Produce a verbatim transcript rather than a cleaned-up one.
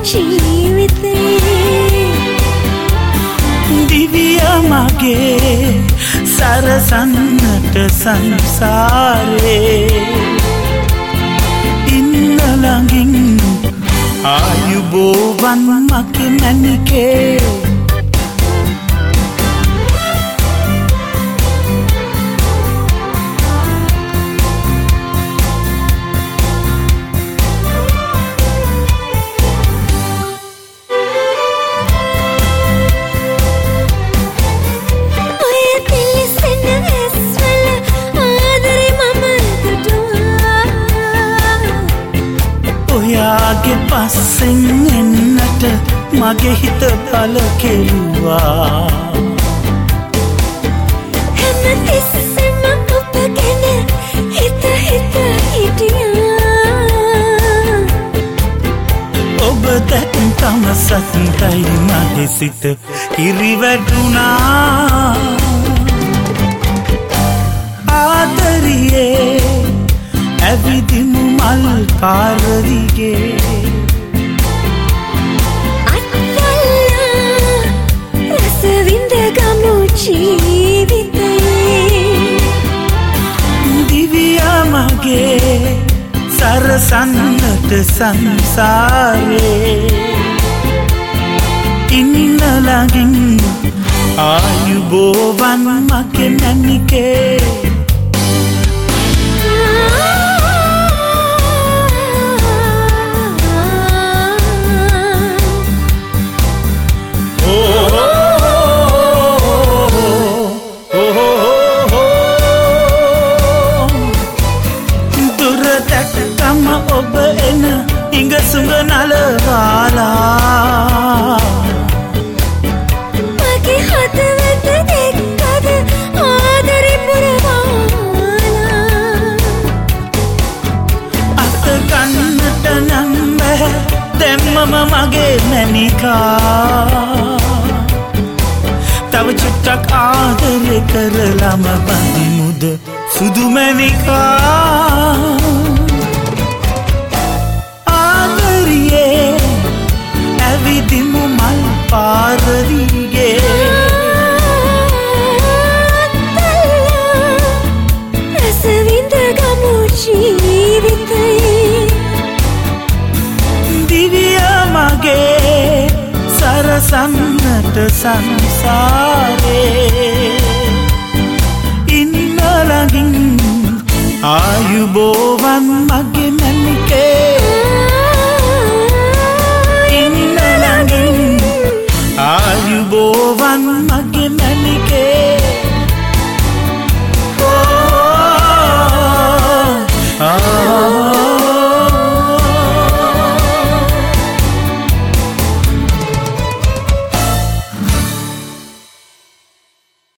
ජීවිතේ දිවිය මගේ සරසන්නට සංසාරේ ඉන්න ළඟින් ආයුබෝවන් මගේ මැනිකේ ඔයාගේ පස්සෙන් එන්නට මගේ හිත පල කෙරුවා හැමතිස්සෙම ඔබ ගැන හිත හිත හිටියා ඔබ දැක්කම සතුටයි මගේ සිත කිරිවැටුණා ආදරියේ ඇවිදිමු මල් පාරදිගේ අත්වල්ලා රස විඳ ගමු ජීවිතේ දිවිය මගේ සරසන්නට සංසාරේ ඉන්න ළඟින් ආයුබෝවන් මගේ මැනිකේ ඔබ එන ඉඟසුඟ නලවාලා මගේ හදවත දෙක්කද ආදරේ පුරවාලා අත කන්නට නම් බෑ දැම්මම මගේ මැනිකා තව චුට්ටක් ආදරේ කරලම බඳිමුද සුදු මැනිකා ඇවිදිමු මල් පාරදිගේ රස විඳ ගමු ජීවිතේ දිවිය මගේ සරසන්නට සංසාරේ ඉන්න ළඟින් ආයුබෝවන් මගේ